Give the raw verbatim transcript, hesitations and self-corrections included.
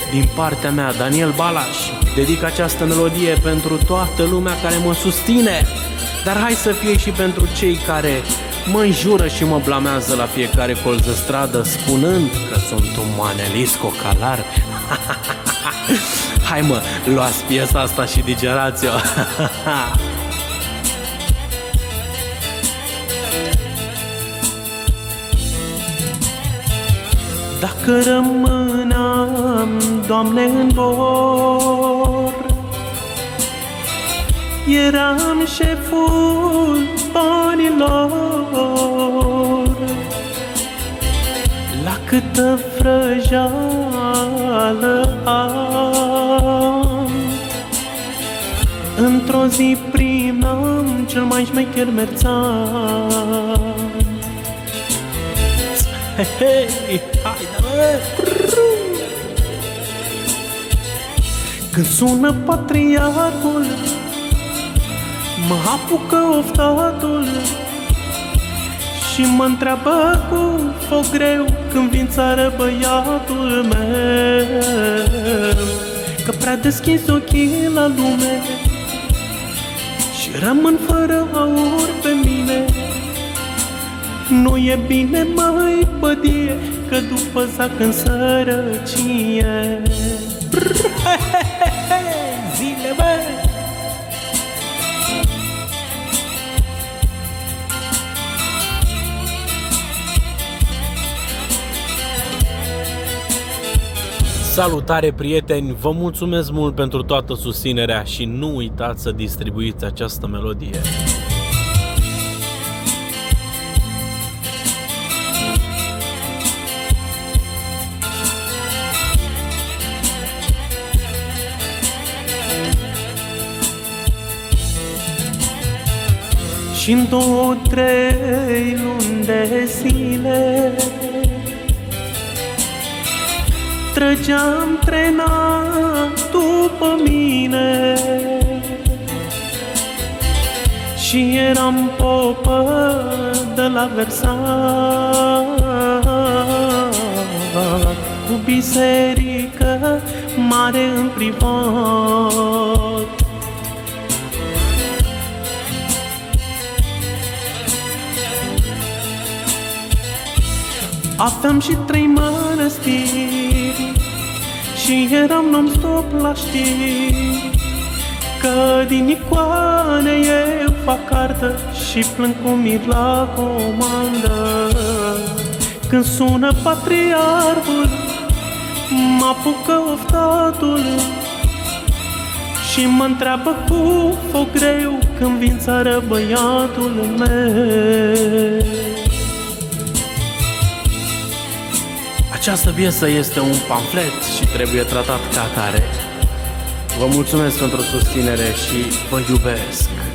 din partea mea, Daniel Balaș, dedic această melodie pentru toată lumea care mă susține, dar hai să fie și pentru cei care mă înjură și mă blamează la fiecare colț de stradă, spunând că sunt un manelist cocalar. Hai mă, luați piesa asta și digerați-o. Dacă rămâneam, Doamne, în dor, eram șeful banilor. La câtă vrăjeală am, într-o zi primam cel mai șmecher merțan. Hei, hei, haide, mă! Când sună patriarhul, mă apucă oftatul și mă întreabă cu foc greu când vin țară băiatul meu, că prea deschis ochii la lume și rămân fără aur pe mine. Nu e bine, măi, bădie, că după zac în sărăcie. Zile, bă! Salutare, prieteni! Vă mulțumesc mult pentru toată susținerea și nu uitați să distribuiți această melodie. Și-n două, trei luni de zile trăgeam trena după mine și eram popă de la Versailles, cu biserică mare în privat. Aveam și trei mănăstiri și eram non-stop la știri, că din icoane eu fac cartă și plâng cu mir la comandă. Când sună patriarhul, mă apucă oftatul și mă întreabă cu foc greu când vin țară băiatul meu. Această piesă este un pamflet și trebuie tratat ca atare. Vă mulțumesc pentru susținere și vă iubesc!